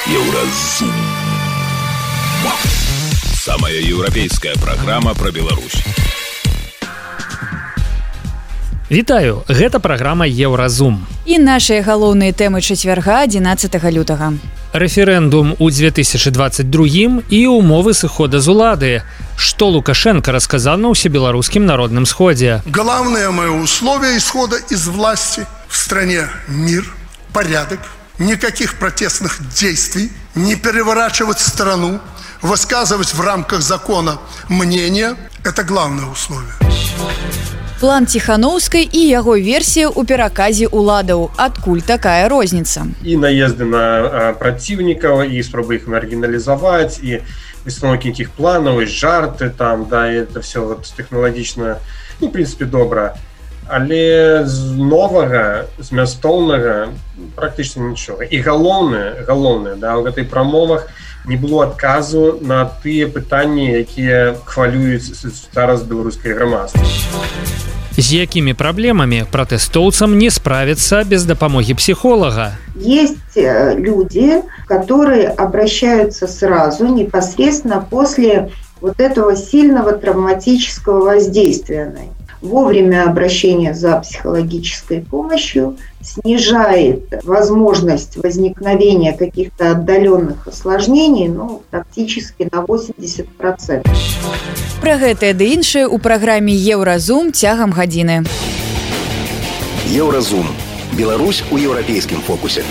Еўразум. Самая еўрапейская праграма пра Беларусь. Вітаю, гэта праграма Еўразум. І нашыя галоўныя тэмы чацвярга 11 лютага. Рэферэндум у 2022 і умовы сыхода з улады. Што Лукашенко рассказал на Всебелорусском народном сходе. Главное мое условие исхода из власти в стране мир, порядок, никаких протестных действий, не переворачивать страну, высказывать в рамках закона мнение. Это главное условие. План Ціхановскай і яго версія ў пераказе ўладаў. Адкуль такая розніца? І наезды на праціўнікаў, і спробы іх маргіналізаваць, і выстановкі нейкіх планаў, і жарты там, да, і это все вот тэхналагічна, в прынцыпе, добра. Але з новага, змястоўнага практычна нічога. І галоўнае, да, ў гэтай прамовах не было адказу на тыя пытанні, якія хвалююць зараз беларускае грамадства. З якімі праблемамі пратэстоўцам не справиться без дапамоги психолога? Есть люди, которые обращаются сразу, непосредственно после вот этого сильного травматического воздействия на них. Вовремя обращение за психологической помощью снижает возможность возникновения каких-то отдаленных осложнений, практически на 80%. Пра гэтае ды іншае ў праграме Еўразум цягам гадзіны. Еўразум. Беларусь у еўрапейскім фокусе.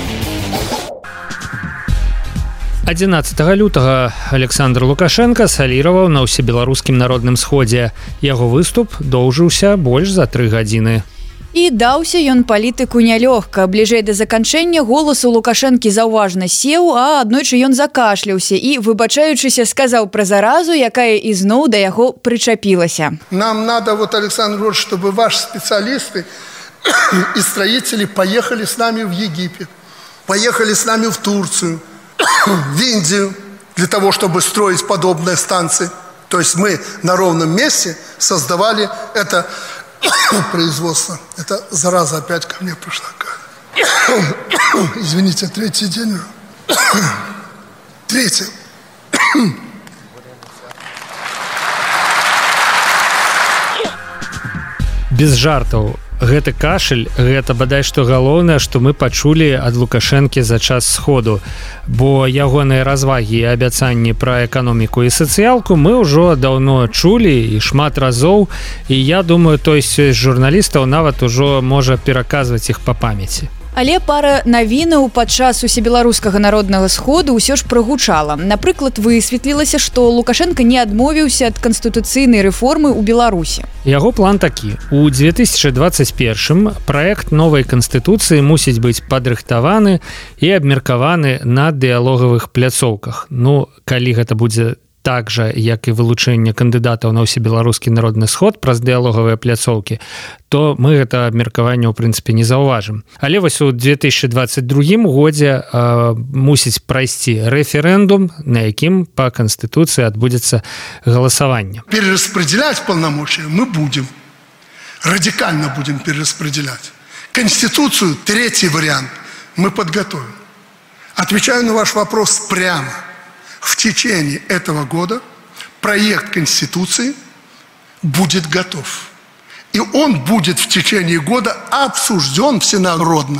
11 лютага Александр Лукашенко саліраваў на Всебеларускім народным сходзе. Яго выступ доўжыўся больш за 3 гадзіны. І даўся ён палітыку нялёгка. Бліжэй да заканчэння голас у Лукашэнкі заўважна сеў, а аднойчы ён закашляўся і, выбачаючыся, сказаў пра заразу, якая ізноў да яго прычапілася. Нам надо, Александр Ильич, чтобы ваши специалисты и строители поехали с нами в Египет, поехали с нами в Турцию, в Индию, для того, чтобы строить подобные станции. То есть мы на ровном месте создавали это производство. Это зараза опять ко мне пришла. Извините, 3-й день. 3-й. Без жартаў. Гэты кашель, гэта бадай што галоўнае, што мы пачулі ад Лукашэнкі за час сходу. Бо ягоныя развагі і абяцанні пра эканоміку і сацыялку мы ўжо даўно чулі і шмат разоў. І я думаю, той з журналістаў нават ужо можа пераказваць іх па памяці. Але пара навінаў падчас Усебеларускага народнага сходу ўсё ж прагучала. Напрыклад, высветлілася, што Лукашенко не адмовіўся ад канстытуцыйнай рэформы ў Беларусі. Яго план такі. У 2021 праект новай канстытуцыі мусіць быць падрыхтаваны і абмеркаваны на дыялогавых пляцоўках. Калі гэта будзе так жа, як і вылучэнне кандыдатаў на Всебеларускі народны сход праз дыялогавыя пляцоўкі, то мы гэта абмеркаванне, ў прынцыпе, не заўважым. Але вось у 2022 годзе мусіць прайсці рэферэндум, на якім па Канстытуцыі адбудзецца галасаванне. Перераспределять полномочия мы будем. Радикально будем перераспределять. Конституцию, 3-й вариант, мы подготовим. Отвечаю на ваш вопрос прямо. В течение этого года проект Конституции будет готов. И он будет в течение года обсужден всенародно.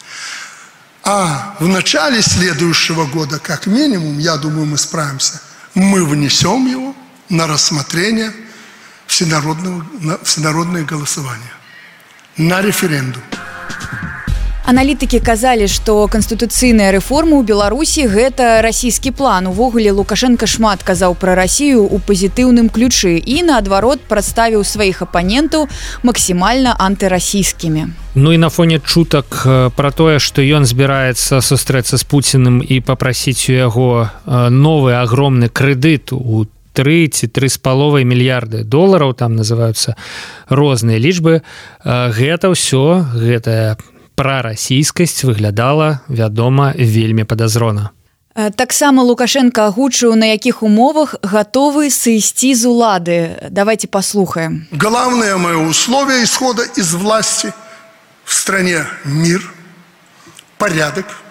А в начале следующего года, как минимум, я думаю, мы справимся, мы внесем его на рассмотрение всенародное голосование, на референдум. Аналітыкі казалі, што канстытуцыйная рэформа ў Беларусі – гэта расійскі план. Увогуле, Лукашенко шмат казаў пра Расію ў пазітыўным ключы і, наадварот, прадставіў сваіх апанентаў максімальна антырасійскімі. І на фоне чутак пра тое, што ён збіраецца сустрэцца з Пуціным і папрасіць у яго новы агромны крэдыт у 3 ці 3,5 мільярды долараў, там называюцца розныя лічбы, гэта ўсё, гэтая прарасійскасць выглядала, вядома, вельмі падазрона. Таксама Лукашенко агучыў, на якіх умовах гатовы сысці з улады. Давайте послухаем. Главное мое условие исхода из власти в стране мир, порядок,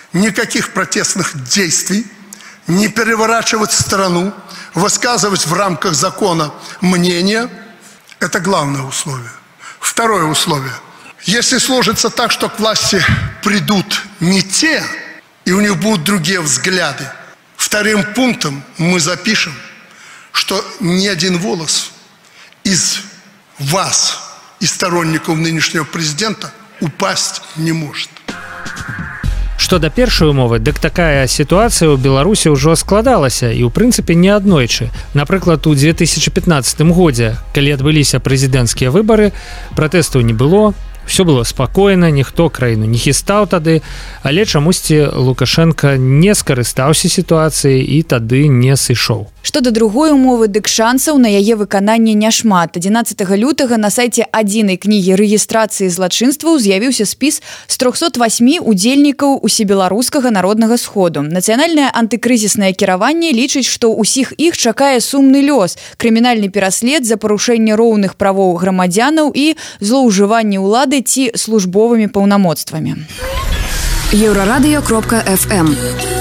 никаких протестных действий, не переворачивать страну, высказывать в рамках закона мнение – это главное условие. Второе условие. Если сложится так, что к власти придут не те, и у них будут другие взгляды, вторым пунктом мы запишем, что ни один волос из вас, из сторонников нынешнего президента, упасть не может. Што да першай умовы, дык такая сітуацыя ў Беларусі ўжо складалася і ў прынцыпе не аднойчы. Напрыклад, у 2015 годзе, калі адбыліся прэзідэнцкія выбары, пратэстаў не было, все было спакойна, ніхто краіну не хістаў тады, але чамусьці Лукашенко не скарыстаўся сітуацыяй і тады не сышоў. Што да другой умовы, дык шансаў на яе выкананне няшмат. 11 лютага на сайце адзінай кнігі рэгістрацыі злачынстваў з'явіўся спіс з 308 удзельнікаў усебеларускага народнага сходу. Нацыянальнае антыкрызіснае кіраванне лічыць, што ўсіх іх чакае сумны лёс, крымінальны пераслед за парушэнне роўных правоў грамадзянаў і злоўжыванне ўлады ці службовымі паўнамоцтвамі. Еврорадио.FM.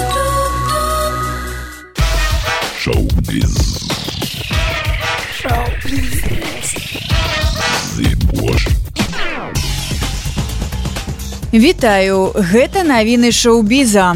Шоу-біз. Вітаю, гэта навіны шоу-біза.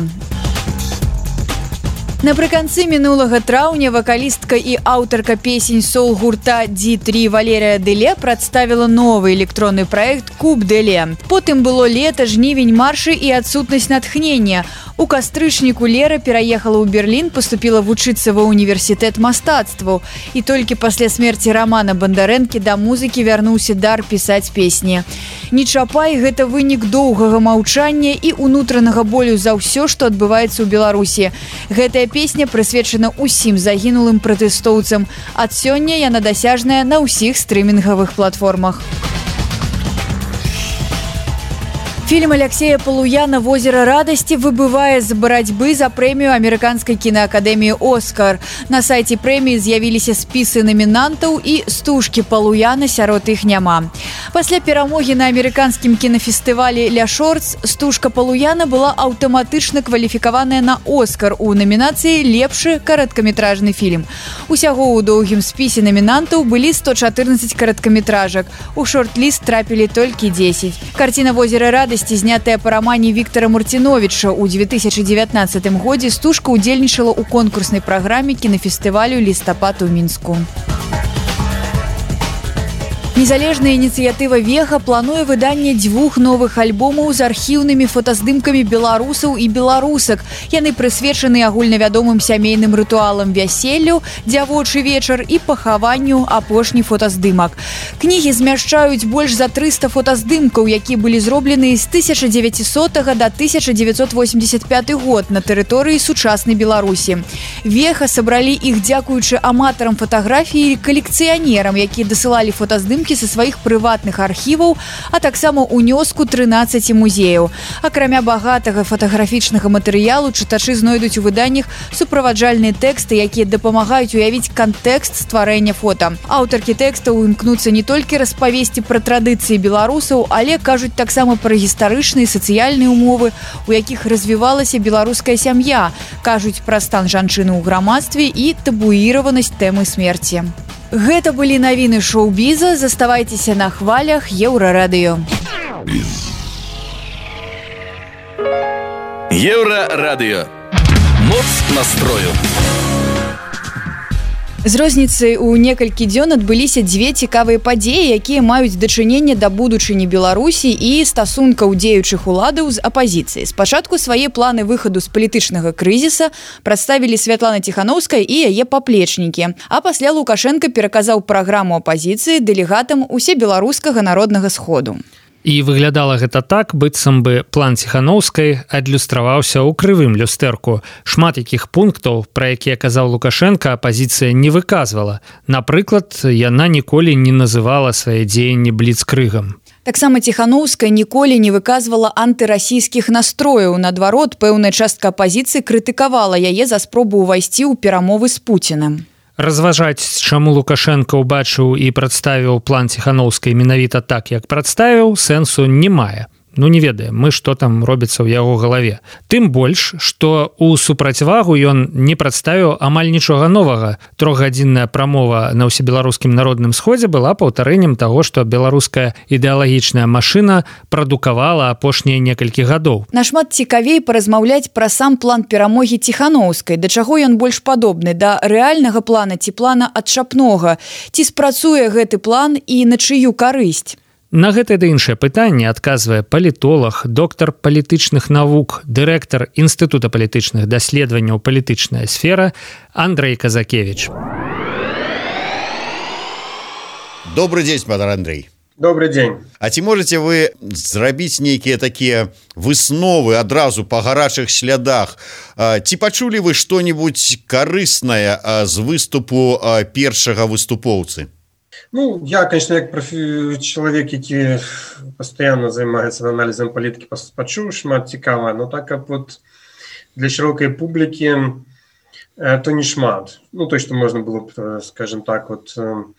Напрыканцы мінулага траўня вакалістка і аўтарка песень сол-гурта Ди-3 Валерія Деле прадставіла новы электронны праект «Куб Деле». Потым было лета, жнівень, маршы і адсутнасць натхнення. У кастрычніку Лера пераехала ў Берлін, паступіла вучыцца ва універсітэт мастацтваў. І толькі пасля смерці Рамана Бандарэнкі да музыкі вярнуўся дар пісаць песні. «Не чапай» – гэта вынік доўгага маўчання і унутранага болю за ўсё, што адбываецца ў Беларусі. Гэтая песня прысвечана ўсім загінулым пратэстоўцам. Ад сёння яна дасяжная на ўсіх стрымінгавых платформах. Фильм Алексея Полуяна «Возера радости» выбывае з барацьбы за прэмію амерыканскай кінаакадэміі «Оскар». На сайце прэміі з'явіліся спісы намінантаў і стужкі Полуяна сярод іх няма. Пасля перамогі на амерыканскім кінафестывалі «Ля Шортс» стужка Полуяна была аўтаматычна кваліфікаваная на «Оскар» у намінацыі «Лепшы кароткаметражны фільм». Усяго ў доўгім спісе намінантаў былі 114 кароткаметражак. У шорт-ліст трапілі толькі 10. Карціна «Возера радости», знятая по романе Виктора Мартиновича у 2019 годзе, стужка удзельнічала ў конкурснай праграме кінафестывалю «Лістапад» у Мінску. Незалежная ініцыятыва «Веха» плануе выданне 2 новых альбомаў з архіўнымі фотаздымкамі беларусаў і беларусак. Яны прысвечаны агульнавядомым сямейным рытуалам вяселлю, дзявочы вечар і пахаванню апошні фотаздымак. Кнігі змяшчаюць больш за 300 фотаздымкаў, якія былі зроблены з 1900 да 1985 год на тэрыторыі сучаснай Беларусі. «Веха» сабралі іх дзякуючы аматарам фатаграфіі і калекцыянерам, якія дасылалі фотаздымкі са сваіх прыватных архіваў, а таксама ўнёску 13 музеяў. Акрамя багатага фотаграфічнага матэрыялу, чытачы знойдуць у выданнях суправаджальныя тэксты, якія дапамагаюць уявіць кантэкст стварэння фота. Аўтаркі тэкстаў імкнуцца не толькі распавесці пра традыцыі беларусаў, але кажуць таксама пра гістарычныя і сацыяльныя умовы, у якіх развівалася беларуская сям'я, кажуць пра стан жанчыны ў грамадстве і табуіраванасць тэмы смерці. Гэта былі навіны шоу-біза. Заставайцеся на хвалях Еўрарадыё. Еўрарадыё. Моц настрою. З розніцай у некалькі дзён адбыліся 2 цікавыя падзеі, якія маюць дачыненне да будучыні Беларусі і стасункаў дзеючых уладаў з апазіцыяй. Спачатку свае планы выхаду з палітычнага крызіса прадставілі Святлана Ціханаўская і яе паплечнікі, а пасля Лукашенко пераказаў праграму апазіцыі дэлегатам усебеларускага народнага сходу. І выглядала гэта так, быццам бы план Ціханаўскай адлюстраваўся ў крывым люстэрку. Шмат якіх пунктаў, пра якія казаў Лукашенко, апазіцыя не выказвала. Напрыклад, яна ніколі не называла свае дзеянні бліцкрыгам. Таксама Ціханаўская ніколі не выказвала антырасійскіх настрояў. Наадварот, пэўная частка апазіцыі крытыкавала яе за спробу ўвайсці ў перамовы з Пуцінам. Разважаць, чаму Лукашенко ўбачыў і прадставіў план Ціханаўскай менавіта так, як прадставіў, сэнсу не мае. ну не ведаем мы, што там робіцца ў яго галаве. Тым больш, што ў супрацьвагу ён не прадставіў амаль нічога новага. Трохгадзінная прамова на ўсебеларускім народным сходзе была паўтарэннем таго, што беларуская ідэалагічная машына прадукавала апошнія некалькі гадоў. Нашмат цікавей паразмаўляць пра сам план перамогі Ціханаўскай, да чаго ён больш падобны, да рэальнага плана ці плана адчапнога. Ці спрацуе гэты план і на чыю карысць? На гэтае да іншае пытанне адказвае палітолог, доктар палітычных навук, дырэктар Інстытута палітычных даследаванняў «Палітычная сфера» Андрэй Казакевіч. Добрый дзень, спадар Андрэй. Добрый дзень. А ці можаце вы зрабіць нейкія такія высновы адразу па гарачых слядах? Ці пачулі вы што-небудзь карыснае з выступу першага выступоўцы? Ну, я, конечно, как человек, который постоянно занимается анализом политики, почув шмат цікава, но так как вот для широкой публики то не шмат. Ну, то, что можно было бы, скажем так, вот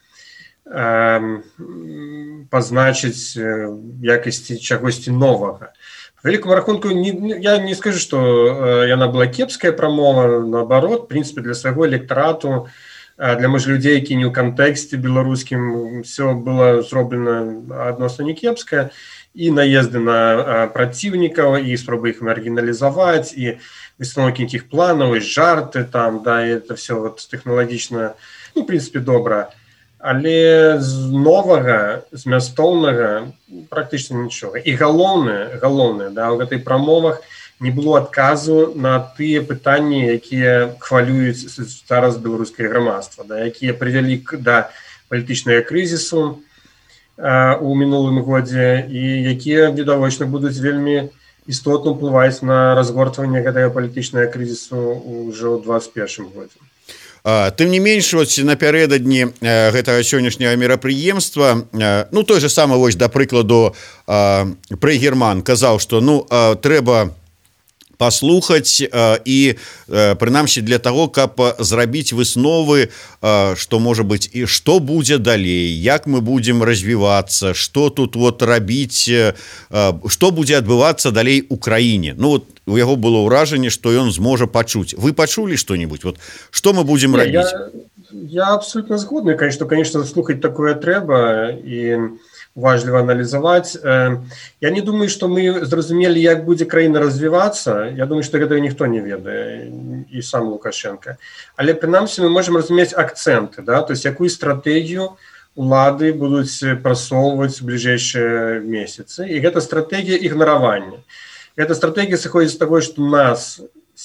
позначить якости чагосьці нового. По великому рахунку, я не скажу, что она была кепская промова, наоборот, в принципе, для своего электорату, для, может, людей, які не ў кантэксце беларускім, все было зроблена адносна не кепская, і наезды на праціўнікаў, і спробы іх маргіналізаваць, і высновы каких планаў, і жарты там, да, і это все вот тэхналагічна, ну, в принципе, добра. Але з новага, змястоўнага практычна нічога. І галоўнае, да, у гэтай прамовах не было адказу на тыя пытанні, якія хвалююць зараз беларускае грамадства, да, якія прывялі да палітычнага крызісу у мінулым годзе і якія, відавочна, будуць вельмі істотна ўплываць на разгортванне гэтага палітычнага крызісу ўжо ў 2021 годзе. Тым не менш, напярэдадні гэтага сённяшняга мерапрыемства, ну, той же самы, вось, да прыкладу, Прэгерман казаў, што, ну, трэба паслухаць і прынамсі для таго, каб зрабіць высновы, што можа быць і што будзе далей, як мы будзем развівацца, што тут вот рабіць, што будзе адбывацца далей у краіне. Ну вот у яго было ўражанне, што ён зможа пачуць. Вы пачулі што-нибудь? Вот што мы будзем рабіць? Я абсолютно згодны, конечно, слухаць такое трэба і важліва аналізаваць. Я не думаю, што мы зразумелі, як будзе краіна развівацца. Я думаю, што гэтага ніхто не ведае, і сам Лукашенко. Але, прынамсі, мы можам разумець акцэнты, да? То есть, якую стратэгію улады будуць прасоўваць у бліжэйшыя месяцы. І гэта стратэгія ігнаравання. Гэта стратэгія сыходзіць з таго, што у нас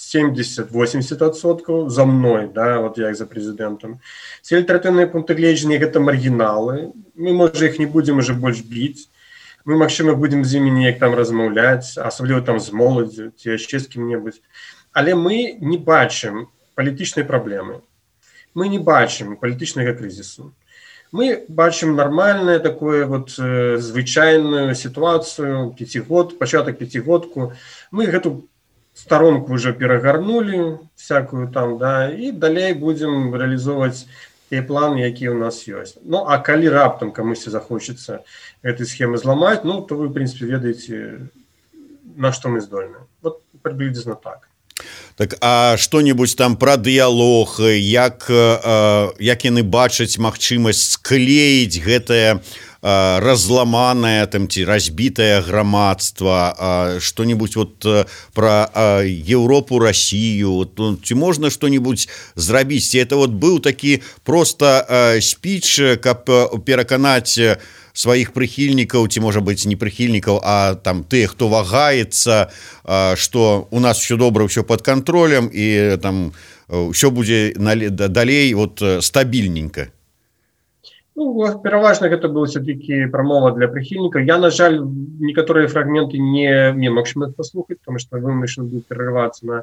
70-80% за мной, да, вот я за президентом. Все альтернативные пункты гледжання гэта маргіналы. Мы, можа, іх не будем уже больш біць. Мы, магчыма, будем з імі неяк там размаўляць, асабліва там з моладдзю, ці яшчэ з кім-небудзь. Але мы не бачым палітычнай праблемы. Мы не бачым палітычнага крызісу. Мы бачым нармальную такую вот звычайную ситуацию, пачатак пяцігодку. Мы гэту сторонку уже перагарнули всякую там, да, и далей будем реализовывать те планы, якія у нас есть. Ну, а калі раптам камусьці захочется этой схемы зламаць, ну, то вы, в принципе, ведаеце, на што мы здольны. Вот приблизно так. Так, а што-небудзь там пра дыялог, як яны бачаць магчымасць склеіць гэтае разламанае там ці разбітае грамадства, што-небудзь вот пра Еўропу, Расію, ці можна што-небудзь зрабіць? Ці это вот быў такі проста спіч, каб пераканаць сваіх прыхільнікаў, ці можа быць не прыхільнікаў, а там тыя, хто вагаецца, што у нас все добра, все под контролем і там ўсё будзе далей вот стабільненька? Ну, пераважна гэта быў все-таки прамова для прыхільнікаў. Я, на жаль, некаторыя фрагменты не магчыма паслухаць, потому что вымушаны буду перарывацца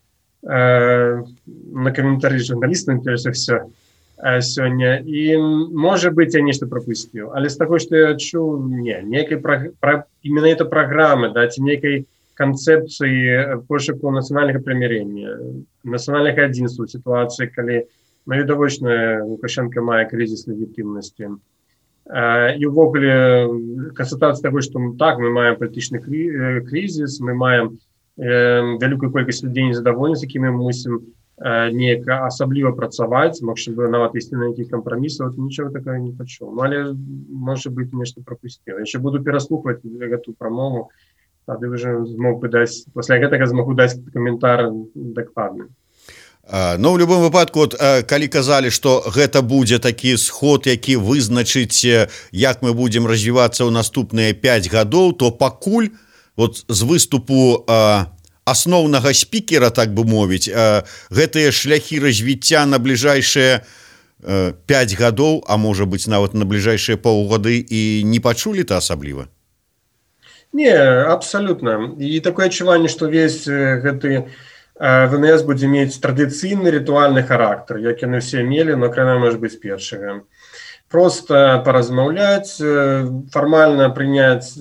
на каментарі журналістаў, это все сёння. І, можа быць, я нешта прапусціў. Але з таго, што я чуў, некай именно эта праграмы, да, ці некай канцэпцыі пошуку нацыянальнага прымірэння, нацыянальнага адзінства ў сітуацыі, калі відавочна Лукашенко мае крызіс легітымнасці. І увогуле констатацыя таго, што так, мы маем палітычны крызіс, мы маем вялікую колькасць людзей незадаволеных, з якімі мы мусім неяк асабліва працаваць, магчыма, нават ісці на нейкіх кампрамісах, нічога такого не пачуў. Ну, але, можа быць, нешта прапусціў. Яшчэ буду пераслухваць гэту прамову, тады ўжо змог бы даць, пасля гэтага змагу даць каментар дакладны. Ну, в любом выпадку, вот, калі казалі, што гэта будзе такі сход, які вызначыць, як мы будзем развівацца ў наступныя 5 гадоў, то пакуль вот, з выступу асноўнага спікера, так бы мовіць, гэтыя шляхі развіцця на бліжэйшыя 5 гадоў, а можа быць нават на бліжэйшыя паўгады і не пачулі-то асабліва? Не, абсолютно. І такое адчуванне, што весь гэты ВНС будзе мець традыцыйны рытуальны характар, як яны ўсе мелі, но акрамя, можа быць, першага. Просто паразмаўляць, фармальна прыняць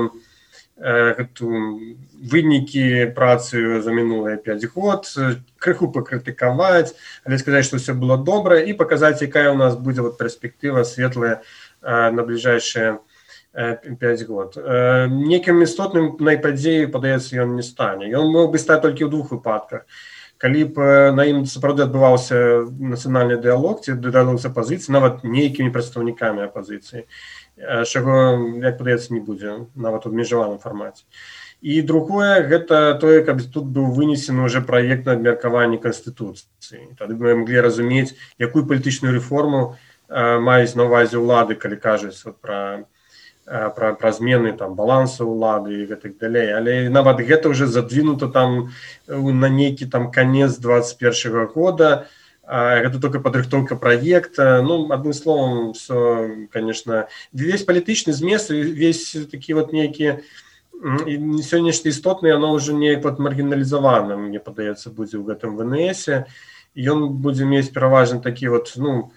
гэту вынікі працы за мінулыя 5 год, крыху пакрытыкаваць, але сказаць, што ўсё было добра, і паказаць, якая ў нас будзе вот перспектыва светлая на бліжэйшыя 5 год. Некім істотным найпадзею, падаецца, ён не стане. Ён мог бы стаць толькі ў 2 выпадках. Калі б на ім сапраўды адбываўся нацыянальны дыялог, ці дыялог з апазіцыяй, нават нейкімі прадстаўнікамі апазіцыі, чаго, як падаецца, не будзе, нават у абмежаваным фармаце. І другое, гэта тое, каб тут быў вынесены ўжо праект на абмеркаванне Канстытуцыі. Тады мы маглі разумець, якую палітычную рэформу маюць на ўвазе ўлады, калі кажуць пра змены балансу ўлады і гэтак далей. Але нават гэта ўжо задвинуто там на нейкі канец 21 года. Гэта только падрыхтоўка праекта. Ну, адным словом, все, конечно, весь палітычны змест, весь такі вот нейкі все нешта істотнае, оно ўжо неяк вот маргіналізавана, мне падаецца, будзе ў гэтым ВНС. Ён будзе мець пераважна такі вот, ну,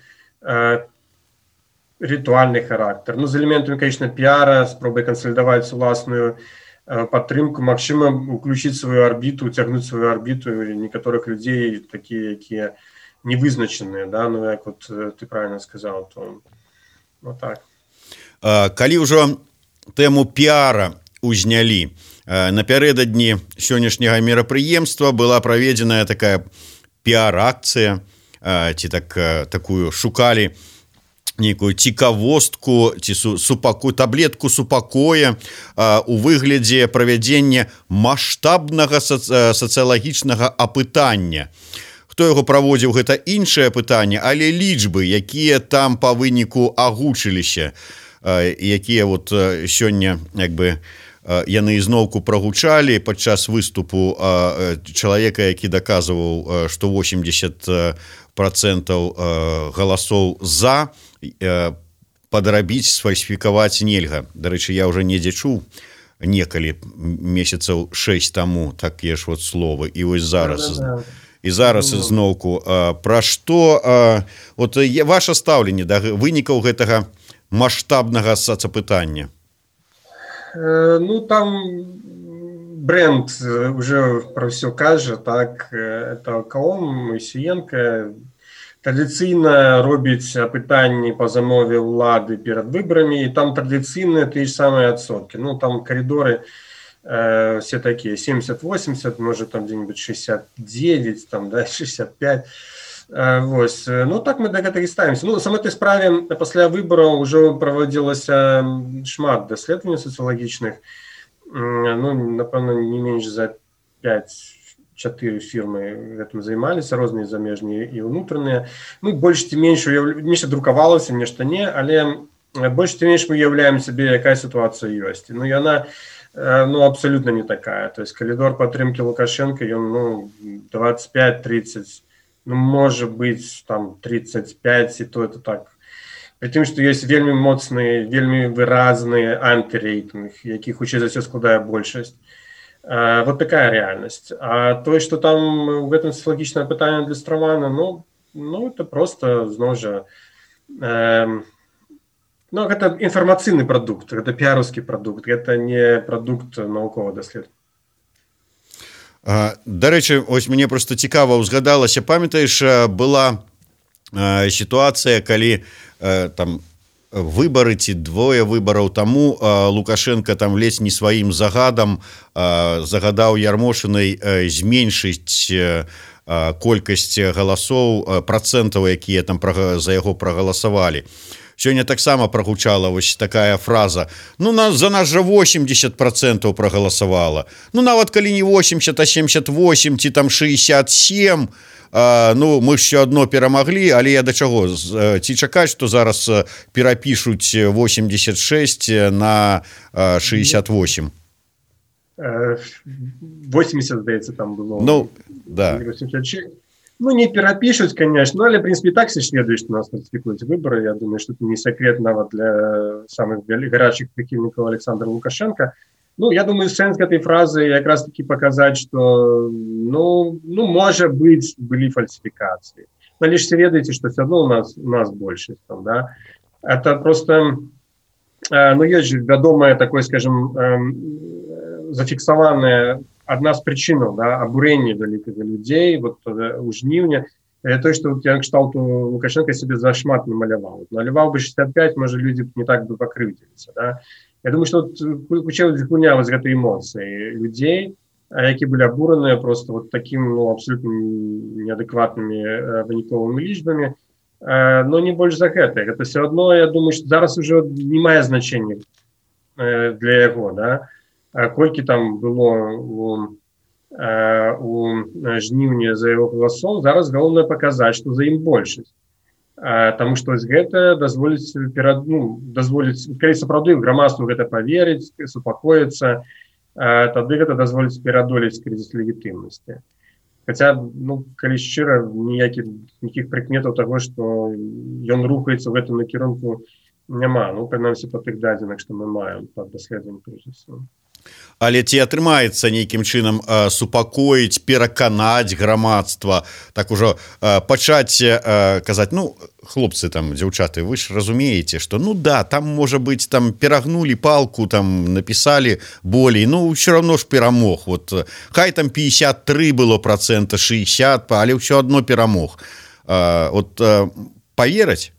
ритуальный характер. Ну, з элементами, конечно, пиара, спробуй консолидовать уласную падтрымку, магчыма, уключить свою орбиту, утягнуть свою орбиту некоторых людей, такие, якія невызначеныя, да, ну, як вот ты правильно сказал, то вот так. Калі ўжо тэму пиара узнялі, напярэдадні сённяшняга мерапрыемства была праведзеная такая пиар-акцыя, ці такую шукалі нейкую цікавостку ці таблетку супакоя у выглядзе правядзення маштабнага сацыялагічнага апытання. Хто яго праводзіў, гэта іншае пытанне, але лічбы, якія там па выніку агучыліся, якія вот сёння як бы яны ізноўку прагучалі падчас выступу чалавека, які даказваў, што 80% галасоў за падрабіць, сфальсіфікаваць нельга. Дарэчы, я ўжо недзе чуў некалі месяцаў 6 таму такія ж вот словы. І вось зараз зноўку пра што вот ваша стаўленне да вынікаў гэтага маштабнага сацапытання? Ну, там бренд уже про все кажа, так, это КОМ, Мойсієнка, традыцыйна робіць апытанні па замове ўлады перад выбарамі, і там традыцыйныя тыя ж самыя адсоткі. Ну, там коридоры все такие, 70-80, может там где-нибудь 69, там, да, 65. Вось. Ну, так мы да гэтага і ставімся. Ну, сам этой справе пасля выбараў ўжо праводзілася шмат даследаванняў сацыялагічных. Ну, напэўна, не менш за 5-4 фірмы гэтым займаліся, розныя замежныя і ўнутраныя. Ну, больш ці менш нешта друкавалася, нешта не, але больш ці менш мы уяўляем сабе, якая сітуацыя ёсць. Ну, яна абсолютно не такая. То есть коридор падтрымкі Лукашенко, ён, ну, 25-30, ну, может быть, там 35, и то это так. При тым, што ёсць вельмі моцныя, вельмі выразныя антырэйтынг, якіх хутчэй за ўсё складае большасць. Вот такая реальнасць. А тое, што там у гэтым сацыялагічнае пытанне адлюстравана, ну, это просто, зноў жа, ну, гэта інфармацыйны прадукт, гэта піараўскі прадукт, гэта не прадукт навуковага даследавання. Дарэчы, ось мне просто цікава ўзгадалася, памятаеш, была сітуацыя, калі там выбары ці двое выбараў таму Лукашенко там ледзь не сваім загадам загадаў Ярмошынай зменшыць колькасць галасоў працэнтаў, якія там за яго прагаласавалі. Сёння таксама прагучала вось такая фраза: ну за нас жа 80% прагаласавала, ну нават калі не 80, а 78 ці там 67, ну мы ж все адно перамаглі. Але я да чаго, ці чакаць, што зараз перапішуць 86 на 68? 80, здаецца, там было. Ну, да. 86. Ну, не перапишут, конечно, але, в принципе, и так все следует, что у нас фальсификуют выборы. Я думаю, что это не секрет нават для самых горячих прихильников Александра Лукашенко. Ну, я думаю, сенс этой фразы как раз-таки показать, что, ну, может быть, были фальсификации. Но лишь все ведаете, что все равно у нас больше, там, да. Это просто, ну, есть же ведомое такое, скажем, зафіксаваная одна з причинаў, да, абурэння вялікага людзей вот у жніўня, то, што вот, я кшталту Лукашенко себе зашмат намаляваў. Наліваў бы 65, можа, людзі не так бы пакрыўдзіліся. Да? Я думаю, што гуня з гэтай эмоцыі людзей, які былі абураныя просто вот таким, ну, абсолютно неадэкватнымі выніковымі лічбамі, но не больш за гэта. Гэта все одно, я думаю, што зараз уже не мае значення для яго, да? Колькі там было у жніўні за яго галасоў, зараз галоўнае паказаць, што за ім большасць. Таму што гэта дазволіць, калі сапраўды грамадству гэта паверыць, супакоіцца, тады гэта дазволіць пераадолець крызіс легітымнасці. Хаця, ну, калі шчыра, ніякіх прыкметаў таго, што ён рухаецца ў гэтым накірунку, няма. Ну, прынамсі, па тых дадзеных, што мы маем пад даследаваннем крызісу. Але ці атрымаецца нейкім чынам супакоіць, пераканаць грамадства, так ужо пачаць казаць: ну, хлопцы, там, дзяўчаты, вы ж разумееце, што, ну да, там, можа быць, там перагнулі палку, там напісалі болей, ну, ўсё равно ж перамог. Вот, хай там 53 было процента, 60, але ўсё адно перамог. Вот, павераць?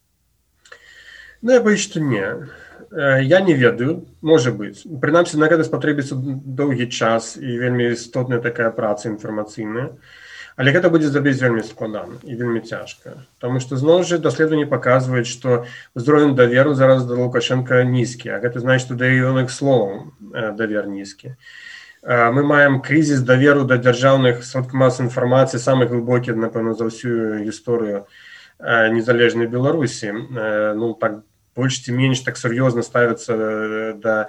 Ну, я боюсь, што не. Я не ведаю, можа быць. Прынамсі, на гэта спатрэбіцца доўгі час і вельмі істотная такая праца інфармацыйная. Але гэта будзе зрабіць вельмі складана і вельмі цяжка. Таму што, зноў жа, даследаванні паказваюць, што ўзровень даверу зараз да Лукашенка нізкі, а гэта значыць, што да ягоных словаў давер нізкі. Мы маем крызіс даверу да дзяржаўных сродкаў масавай інфармацыі, самы глыбокі, напэўна, за ўсю гісторыю незалежнай Беларусі. Ну, так, больш ці менш так сур'ёзна ставяцца да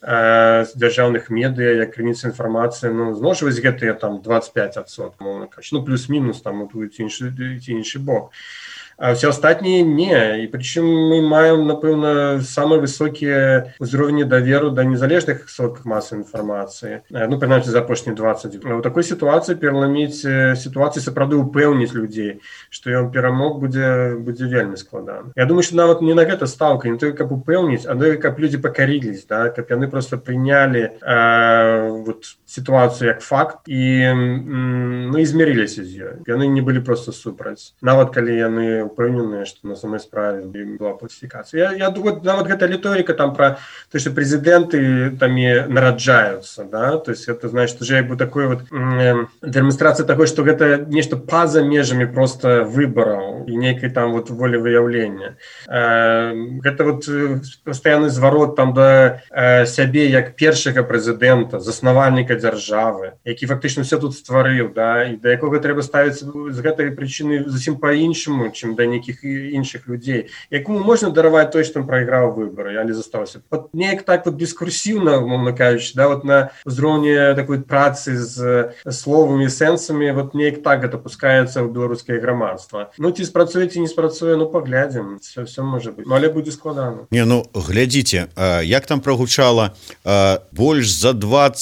дзяржаўных медыа, як крыніцы інфармацыі. Ну, зноў жа, вось гэтыя там 25%, мовна кажучы, ну, плюс-мінус, там, ці іншы бок. А все астатнія не. І прычым мы маем, напэўна, самыя высокія ўзроўні даверу да незалежных сродках масавай інфармацыі. Ну, прынамсі, за апошнія 20. У такой сітуацыі пераламіць сітуацыю, сапраўды упэўніць людзей, што ён перамог, будзе вельмі складана. Я думаю, што нават не на гэта стаўка, не толькі каб упэўніць, а толькі каб людзі пакарылись, да? Каб яны проста прынялі вот, сітуацыю як факт і ну, і змірыліся з ёй. Яны не былі проста супраць. Нават калі яны упэўненыя, што на самой справе была фальсификация. Я думаю, нават гэта риторика там про то, что президенты там и нараджаются, да, то есть это значит уже как бы такой вот демонстрация того, что это нечто поза межами просто выборов и некой там вот волевыявления. Это вот постоянный зворот там до сябе як першага президента, заснавальніка дзяржавы, які фактично все тут стварыў, да, і да якога трэба ставіцца з гэтай прычыны зусім по-іншаму, чым да нейкіх іншых людзей, якому можна дараваць той, што ён прайграў выбары, але застаўся. Вот неяк так вот дискурсіўна, умоўна кажучы, да, вот на ўзроўні такой працы з словамі, сэнсамі, вот неяк так гэта пускаецца ў беларускае грамадства. Ну, ці спрацуе, ці не спрацуе, ну, паглядзім, все можа быць. Але будзе складана. Не, ну, глядзіце, як там прагучала, больш за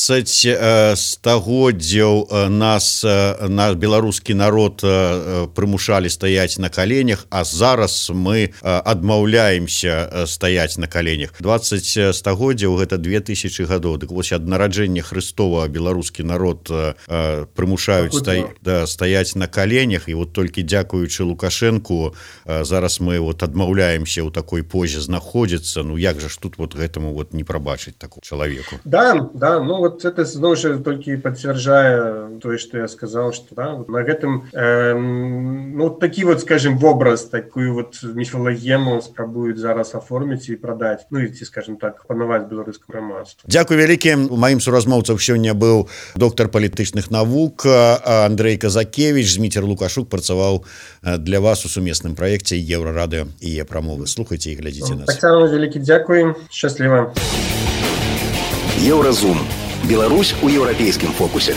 20 стагоддзяў наш беларускі народ прымушалі стаяць на каленях, а зараз мы адмаўляемся стаяць на каленях. 20 стагоддзяў гэта 2000 гадоў. Дык вось ад нараджэння Хрыстова беларускі народ прымушаюць стаяць на каленях, і вот толькі дзякуючы Лукашенко Лукашенко. Зараз мы вот адмаўляемся ў такой позе знаходзіцца. Ну як же ж тут вот гэтаму вот не прабачыць такому человеку? Да, ну вот это зноў жа толькі пацвярджае тое, што я сказал, что да, вот на гэтым ну такі вот, скажем, вобраз, такую вот міфалагему спрабуюць зараз оформіць і прадаць, ну і ці, скажем так, панаваць беларускаму грамадству. Дзякуй вялікі. Маім суразмоўцам сёння быў доктар палітычных навук Андрей Казакевич. Зміцер Лукашук працаваў для вас у сумесным праекце Еўрарадыё і Е-прамовы. Слухайце і глядзіце нас. Таксама вялікі дзякуй. Шчасліва. Еўразум. Беларусь у еўрапейскім фокусе.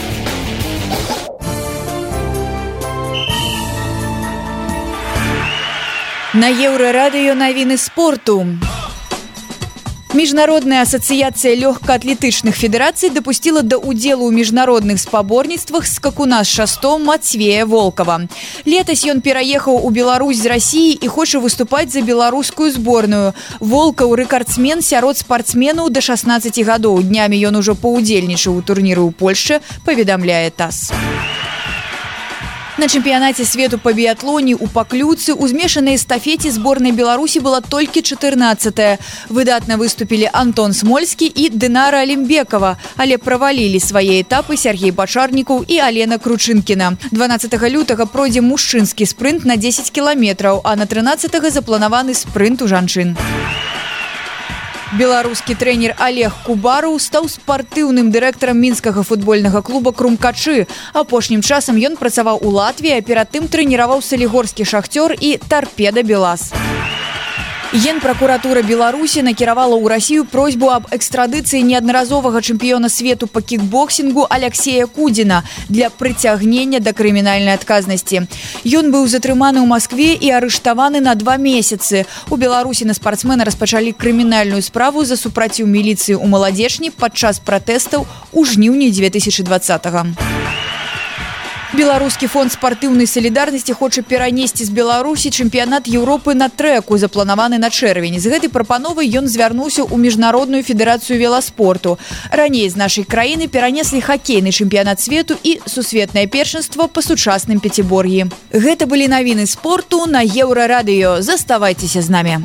На Еўрарадыё навіны спорту. Міжнародная асацыяцыя лёгкаатлетычных федэрацый дапусціла да ўдзелу ў міжнародных спаборніцтвах скакуна з шастом Мацвея Волкава. Летась ён пераехаў у Беларусь з Расіі і хоча выступаць за беларускую зборную. Волкаў рэкардсмен сярод спартсменаў да 16 гадоў. Днямі ён ужо паўдзельнічаў у турніры ў Польшчы, паведамляе ТАСС. На чэмпіянаце свету па біятлоне ў Паклюцы ў змешанай эстафеце зборнай Беларусі была толькі 14-я. Выдатна выступілі Антон Смольскі і Дынара Алімбекава, але правалілі свае этапы Сергей Бачарнікаў і Алена Кручынкіна. 12 лютага пройдзе мужчынскі спрынт на 10 кіламетраў, а на 13-га запланаваны спрынт у жанчын. Беларускі трэнер Олег Кубараў стаў спартыўным дырэктарам мінскага футбольнага клуба «Крумкачы». Апошнім часам ён працаваў у Латвіі, а перад тым трэніраваў салігорскі «Шахцёр» і «Тарпеда Белас». Генпракуратура Беларусі накіравала ў Расію просьбу аб экстрадыцыі неаднаразовага чэмпіёна свету па кікбоксінгу Аляксея Кудзіна для прыцягнення да крымінальнай адказнасці. Ён быў затрыманы ў Маскве і арыштаваны на 2 месяцы. У Беларусі на спартсмена распачалі крымінальную справу за супраціў міліцыі ў Маладзечні падчас пратэстаў у жніўні 2020-го. Беларускі фонд спартыўнай салідарнасці хоча перанесці з Беларусі чэмпіянат Еўропы на трэку, запланаваны на чэрвень. З гэтай прапановай ён звярнуўся ў міжнародную федэрацыю веласпорту. Раней з нашай краіны перанеслі хакейны чэмпіянат свету і сусветнае першынства па сучасным пяцібор'і. Гэта былі навіны спорту на Еўрарадыё. Заставайцеся з намі.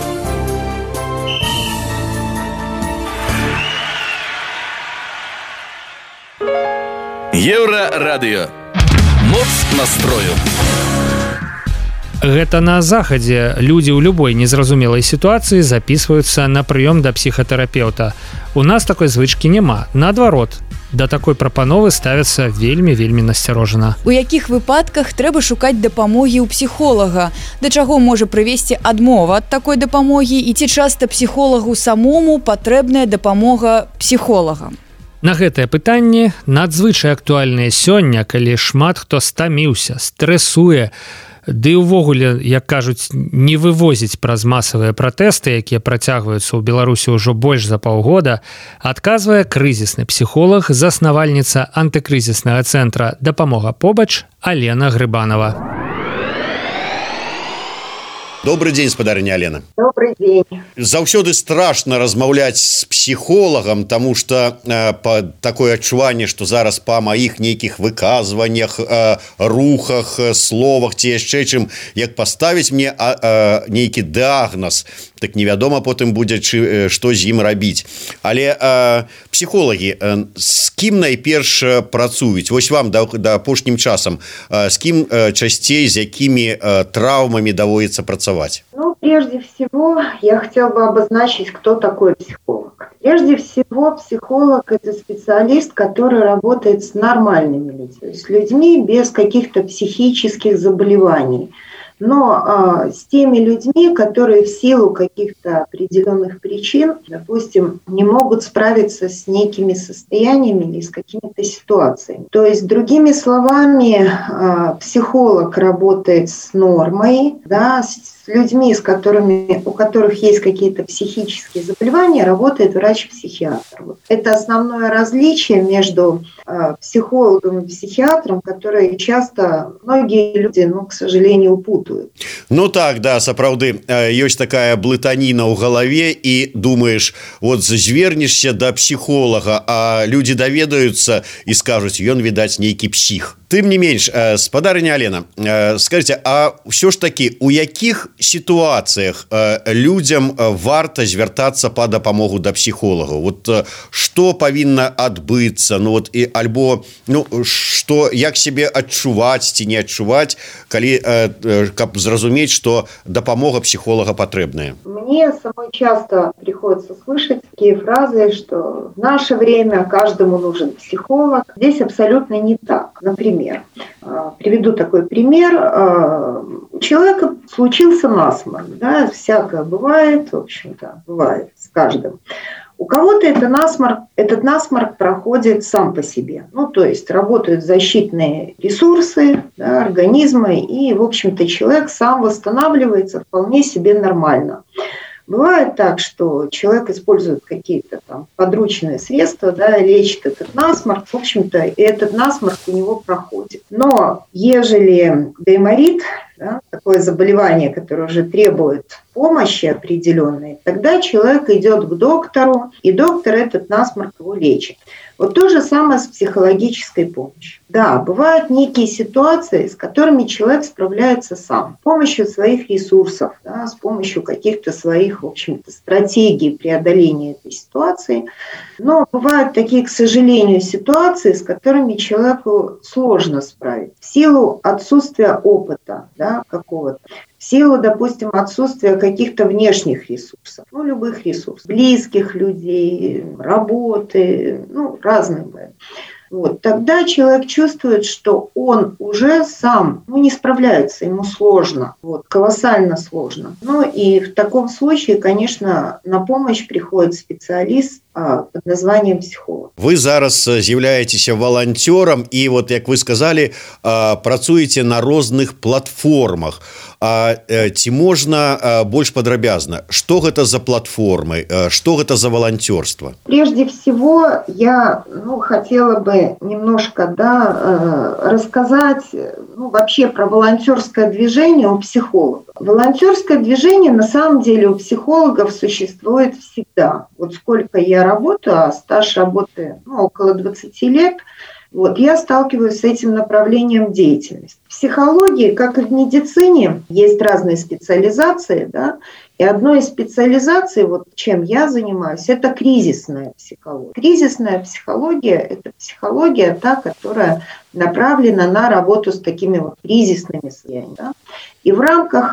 Еўрарадыё. Моц настрою. Гэта на захадзе людзі ў любой незразумелай сітуацыі запісваюцца на прыём да псіхатэрапеўта. У нас такой звычкі няма. Наадварот, да такой прапановы ставяцца вельмі насцярожана. У якіх выпадках трэба шукаць дапамогі ў псіхолага? Да чаго можа прывесці адмова ад такой дапамогі і ці часта псіхолагу самому патрэбная дапамога псіхолага? На гэтае пытанне надзвычай актуальнае сёння, калі шмат хто стаміўся, стрэсуе, ды ўвогуле, як кажуць, не вывозіць праз масавыя пратэсты, якія працягваюцца ў Беларусі ўжо больш за паўгода, адказвае крызісны псіхолаг, заснавальніца антыкрызіснага цэнтра «Дапамога побач» Алена Грыбанова. Добрый день, спадарня Алена. Добрый день. Заўсёды страшна размаўляць з псіхолагам, таму што такое адчуванне, што зараз па маіх нейкіх выказваннях, рухах, словах ці яшчэ чым, як паставіць мне нейкі дыягназ, так невядома потым будзе, што з ім рабіць. Але псіхолагі, з кім найперш працуюць? Вось вам да апошнім часам, з кім часцей, з якімі траўмамі даводіцца працаваць? Ну, прежде всего, я хотела бы обозначить, кто такой психолог. Прежде всего, психолог – это специалист, который работает с нормальными людьми, с людьми без каких-то психических заболеваний. Но с теми людьми, которые в силу каких-то определенных причин, допустим, не могут справиться с некими состояниями или с какими-то ситуациями. То есть, другими словами, психолог работает с нормой, да, с людьми, у которых есть какие-то психические заболевания, работает врач-психиатр. Это основное различие между психологом и психиатром, которые часто многие люди, к сожалению, путают. Ну так, да, сапраўды, ёсць такая блытаніна ў галаве і думаеш, вот звернешся да псіхолага, а людзі даведаюцца і скажуць, ён, відаць, нейкі псіх. Тым не менш, спадарыня Алена, скажите, а ўсё ж таки у якіх сітуацыях людзям варта звяртацца па дапамогу да псіхолагаў? Вот што павінна адбыцца, ну вот і альбо што, як сябе адчуваць ці не адчуваць, калі каб зразумець, што дапамога психолога потребная? Мне самой часто приходится слышать такие фразы, что в наше время каждому нужен психолог. Здесь абсолютно не так. Например, приведу такой пример. У человека случился насморк. Да? Всякое бывает, в общем-то, бывает с каждым. У кого-то этот насморк проходит сам по себе. Ну, то есть работают защитные ресурсы, да, организма, и, в общем-то, человек сам восстанавливается вполне себе нормально. Бывает так, что человек использует какие-то там подручные средства, да, лечит этот насморк, в общем-то, и этот насморк у него проходит. Но ежели гайморит, да, такое заболевание, которое уже требует помощи определенной, тогда человек идет к доктору, и доктор этот насморк его лечит. Вот то же самое с психологической помощью. Да, бывают некие ситуации, с которыми человек справляется сам, с помощью своих ресурсов, да, с помощью каких-то своих, в общем-то, стратегий преодоления этой ситуации. Но бывают такие, к сожалению, ситуации, с которыми человеку сложно справиться в силу отсутствия опыта, да, какого-то. В силу, допустим, отсутствия каких-то внешних ресурсов, ну, любых ресурсов, близких людей, работы, ну, разных бывает. Вот. Тогда человек чувствует, что он уже сам не справляется, ему сложно, колоссально сложно. Ну и в таком случае, конечно, на помощь приходит специалист под названием психолог. Вы зараз з'яўляецеся волонтером и, вот як вы сказали, працуеце на розных платформах. Ці можна больш падрабязна, што гэта за платформы, што гэта за волонтерство? Прежде всего, я хотела бы немножко рассказать вообще про волонтерское движение у психологов. Волонтерское движение на самом деле у психологов существует всегда. Вот сколько я работаю, а стаж работы около 20 лет, я сталкиваюсь с этим направлением деятельности. В психологии, как и в медицине, есть разные специализации, да, и одной из специализаций, чем я занимаюсь, это кризисная психология. Кризисная психология – это психология, та, которая направлена на работу с такими кризисными состояниями. Да? И в рамках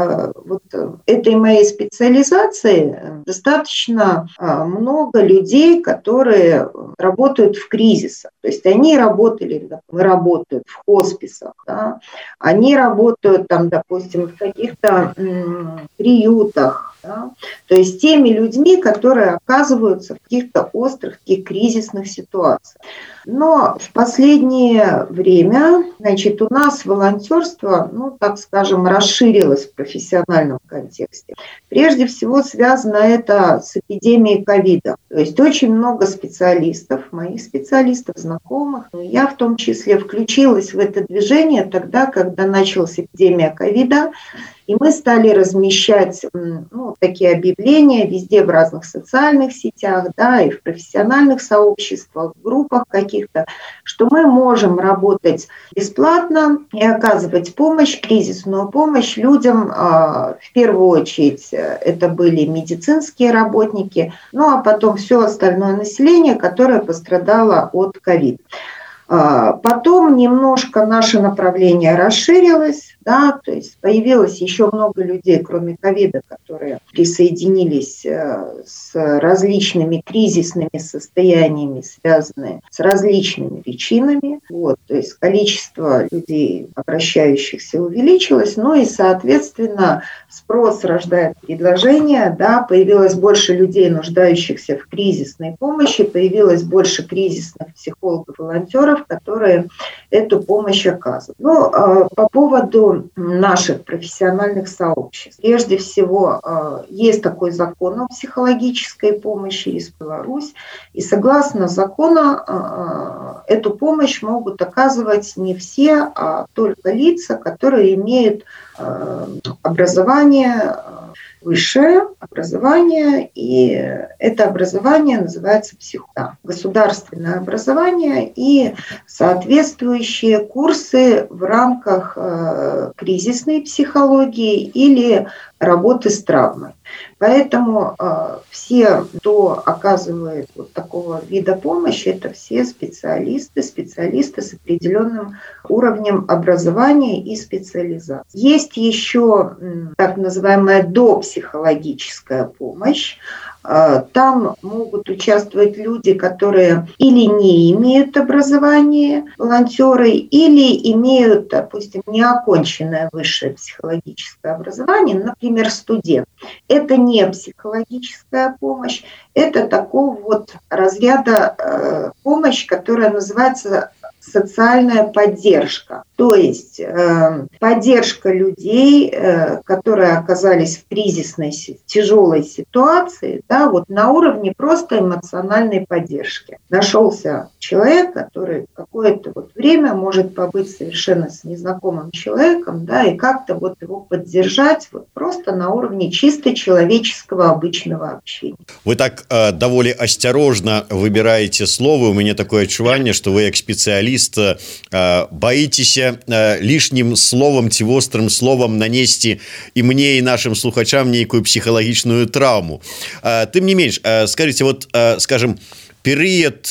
этой моей специализации достаточно много людей, которые работают в кризисах. То есть они работают в хосписах, да? Они работают, допустим, в каких-то приютах. Да? То есть теми людьми, которые оказываются в каких-то острых, таких кризисных ситуациях. Но в последнее время, у нас волонтерство, так скажем, расширилось в профессиональном контексте. Прежде всего связано это с эпидемией ковида. То есть очень много специалистов, моих специалистов, знакомых, я в том числе включилась в это движение тогда, когда началась эпидемия ковида. И мы стали размещать такие объявления везде в разных социальных сетях, да, и в профессиональных сообществах, в группах каких-то, что мы можем работать бесплатно и оказывать помощь, кризисную помощь людям. В первую очередь это были медицинские работники, а потом все остальное население, которое пострадало от ковида. Потом немножко наше направление расширилось, да, то есть появилось еще много людей, кроме ковида, которые присоединились с различными кризисными состояниями, связанными с различными причинами. То есть количество людей, обращающихся, увеличилось, и, соответственно, спрос рождает предложение, да, появилось больше людей, нуждающихся в кризисной помощи, появилось больше кризисных психологов-волонтеров, которые эту помощь оказывают. По поводу наших профессиональных сообществ. Прежде всего, есть такой закон о психологической помощи, есть Беларусь, и согласно закону эту помощь могут оказывать не все, а только лица, которые имеют образование высшее образование, и это образование называется государственное образование и соответствующие курсы в рамках кризисной психологии или работы с травмой. Поэтому все, кто оказывает вот такого вида помощи, это все специалисты с определенным уровнем образования и специализации. Есть еще так называемая допсихологическая помощь. Там могут участвовать люди, которые или не имеют образования, волонтеры, или имеют, допустим, неоконченное высшее психологическое образование, например, студент. Это не психологическая помощь, это такого вот разряда помощь, которая называется социальная поддержка. То есть поддержка людей, которые оказались в кризисной, тяжелой ситуации, да, вот на уровне просто эмоциональной поддержки. Нашелся человек, который какое-то вот время может побыть совершенно с незнакомым человеком, да, и как-то вот его поддержать вот просто на уровне чисто человеческого обычного общения. Вы так довольно осторожно выбираете слово. У меня такое отчувание, что вы, как специалист, боитесь лишнім словом ці вострым словом нанесці і мне і нашим слухачам нейкую псіхалагічную траўму. Тым не менш, скажите, вот, скажем, перыяд,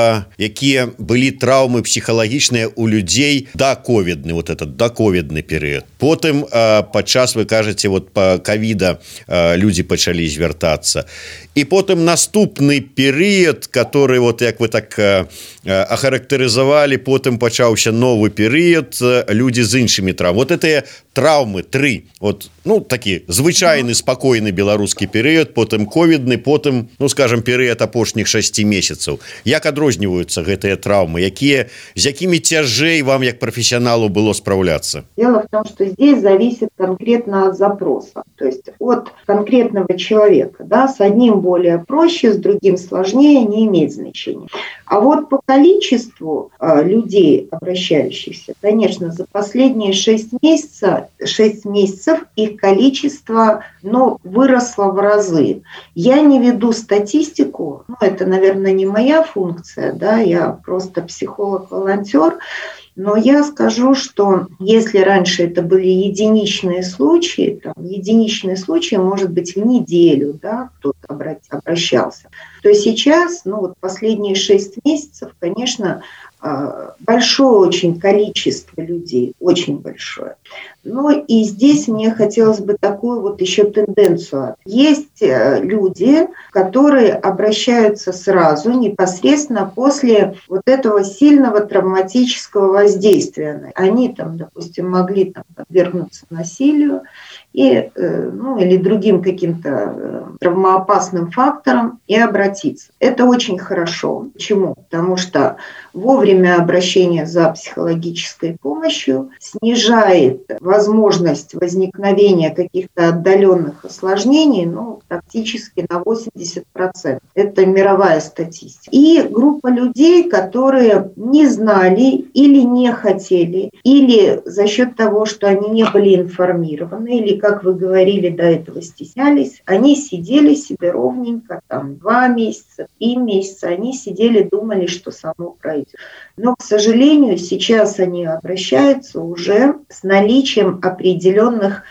якія былі траўмы псіхалагічныя у людзей даковідны, вот этот даковідны перыяд. Потым падчас, вы кажаце, вот па ковіда людзі пачалі звяртацца. І потым наступны перыяд, который, вот як вы так ахарактарызавалі, потым пачаўся новы перыяд, людзі з іншымі траўмамі. Вот гэтыя траўмы тры, вот, ну, такі звычайны спакойны беларускі перыяд, потым ковідны, потым, ну, скажем, перыяд апошніх 6 месяцаў. Як адрозніваюцца гэтыя траўмы, з якімі цяжэй вам, як прафесіяналу, было спраўляцца? Дело в том, что здесь зависит конкретно от запроса, то есть от конкретного человека, да, с одним более проще, с другим сложнее, не имеет значения. А вот по количеству людей, обращающихся, конечно, за последние 6 месяцев их количество, ну, выросло в разы. Я не веду статистику, ну, это, наверное, не моя функция, да, я просто психолог-волонтер, но я скажу, что если раньше это были единичные случаи, там, единичные случаи, может быть, в неделю, да, кто-то обращался, то сейчас, ну, вот последние 6 месяцев, конечно, большое очень количество людей, очень большое. Ну и здесь мне хотелось бы такую вот еще тенденцию. Есть люди, которые обращаются сразу, непосредственно после вот этого сильного травматического воздействия. Они там, допустим, могли там подвергнуться насилию и, ну, или другим каким-то травмоопасным факторам и обратиться. Это очень хорошо. Почему? Потому что вовремя обращение за психологической помощью снижает возможность возникновения каких-то отдаленных осложнений, ну, практически на 80%. Это мировая статистика. И группа людей, которые не знали или не хотели, или за счет того, что они не были информированы, или, как вы говорили, до этого стеснялись, они сидели себе ровненько, там, 2 месяца, 3 месяца, они сидели, думали, что само пройдет. Но, к сожалению, сейчас они обращаются уже с наличием определенных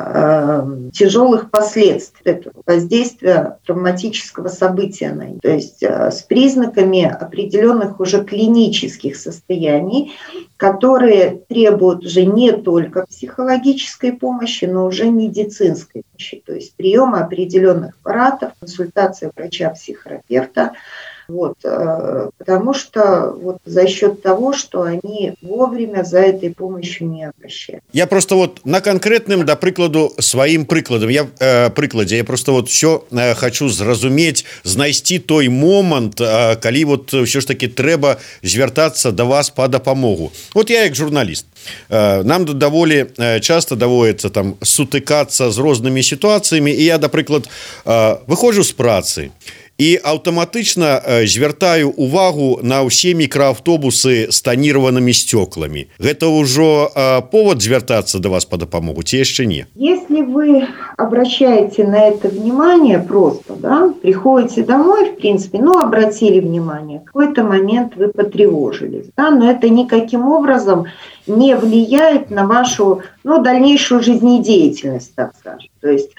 тяжелых последствий этого воздействия травматического события на них. То есть с признаками определенных уже клинических состояний, которые требуют уже не только психологической помощи, но уже медицинской помощи. То есть приема определенных аппаратов, консультация врача-психотерапевта. Вот, потому что вот за счет того, что они вовремя за этой помощью не обращаются. Я просто вот на конкретным, да прикладу, своим прикладом, я просто вот все хочу зразумець, знайсці той момант, калі вот все ж таки трэба звяртацца да вас по дапамогу. Вот я як журналіст, нам даволі часто даводіцца там сутыкацца з рознымі сітуацыямі, і я, да прыклад, выходжу з працы, і аўтаматычна звяртаю увагу на ўсе мікрааўтобусы з танірованымі сцёкламі. Гэта ўжо повод звяртацца да вас па дапамогу, ці яшчэ не? Если вы обращаете на это внимание просто, да, приходите домой, в принципе, обратили внимание, в какой-то момент вы потревожились, да, но это никаким образом не влияет на вашу, дальнейшую жизнедеятельность, так скажем. То есть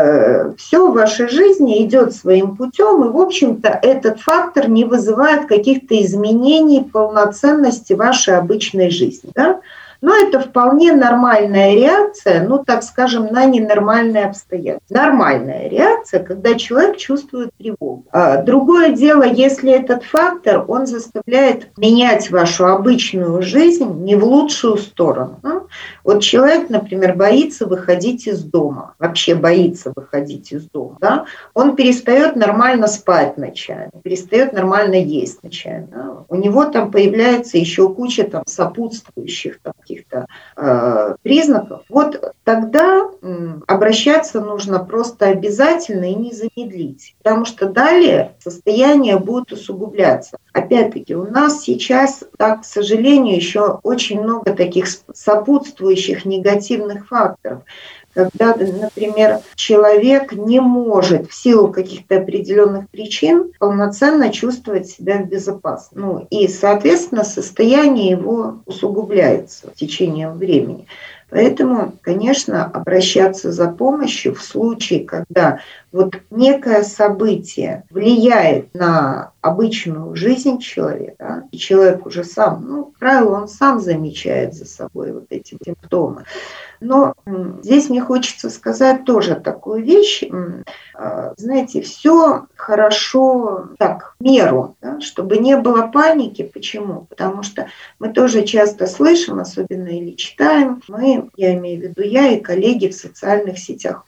все в вашей жизни идет своим путем, и, в общем-то, этот фактор не вызывает каких-то изменений полноценности вашей обычной жизни, да? Но это вполне нормальная реакция, так скажем, на ненормальные обстоятельства. Нормальная реакция, когда человек чувствует тревогу. Другое дело, если этот фактор, он заставляет менять вашу обычную жизнь не в лучшую сторону. Вот человек, например, боится выходить из дома, вообще боится выходить из дома. Да? Он перестает нормально спать ночами, перестает нормально есть ночами. Да? У него там появляется еще куча сопутствующих каких-то признаков. Вот тогда обращаться нужно просто обязательно и незамедлительно, потому что далее состояние будет усугубляться. Опять-таки, у нас сейчас, к сожалению, еще очень много таких сопутствующих негативных факторов. Когда, например, человек не может в силу каких-то определенных причин полноценно чувствовать себя в безопасности. И, соответственно, состояние его усугубляется в течение времени. Поэтому, конечно, обращаться за помощью в случае, когда некое событие влияет на обычную жизнь человека, и человек уже сам, как правило, он сам замечает за собой эти симптомы. Но здесь мне хочется сказать тоже такую вещь. Знаете, все хорошо в меру, да, чтобы не было паники. Почему? Потому что мы тоже часто слышим, особенно или читаем, я имею в виду я и коллеги в социальных сетях,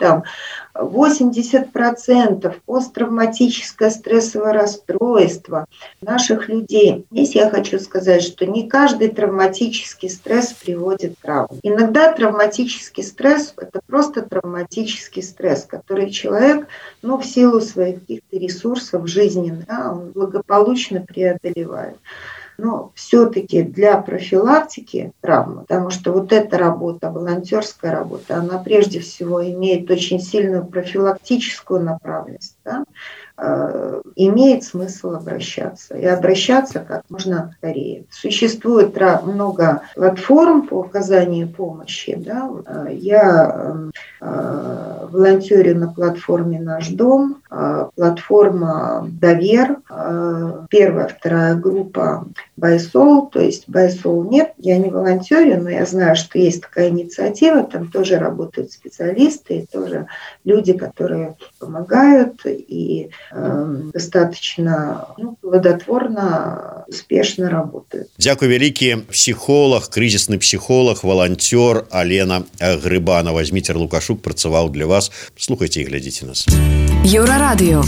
80% посттравматическое стрессовое расстройство наших людей. Здесь я хочу сказать, что не каждый травматический стресс приводит к травме. Иногда травматический стресс – это просто травматический стресс, который человек, в силу своих каких-то ресурсов жизненных, он благополучно преодолевает. Но все-таки для профилактики травмы, потому что эта работа, волонтерская работа, она прежде всего имеет очень сильную профилактическую направленность, да, имеет смысл обращаться. И обращаться как можно скорее. Существует много платформ по оказанию помощи. Да. Я волонтерю на платформе «Наш дом», платформа «Довер», первая, вторая группа «Байсол», то есть «Байсол» нет, я не волонтерю, но я знаю, что есть такая инициатива, там тоже работают специалисты, и тоже люди, которые помогают и достаточно плодотворно, успешно работают. Дякую вялікі. Психолог, кризисный психолог, волонтер Алена Грыбанова. Зміцер Лукашук працаваў для вас. Слухайте и глядите нас. Еўрарадыё.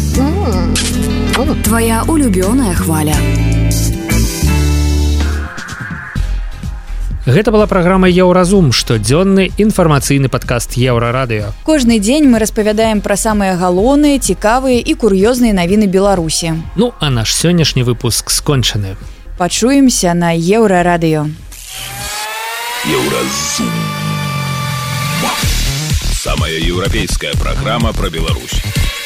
Твоя улюбёная хваля. Гэта была праграма «Еўразум», штодзённы інфармацыйны падкаст Еўрарадыё. Кожны дзень мы распавядаем пра самыя галоўныя, цікавыя і кур'ёзныя навіны Беларусі. А наш сённяшні выпуск скончаны. Пачуемся на Еўрарадыё. Еўразум. Самая европейская программа про Беларусь.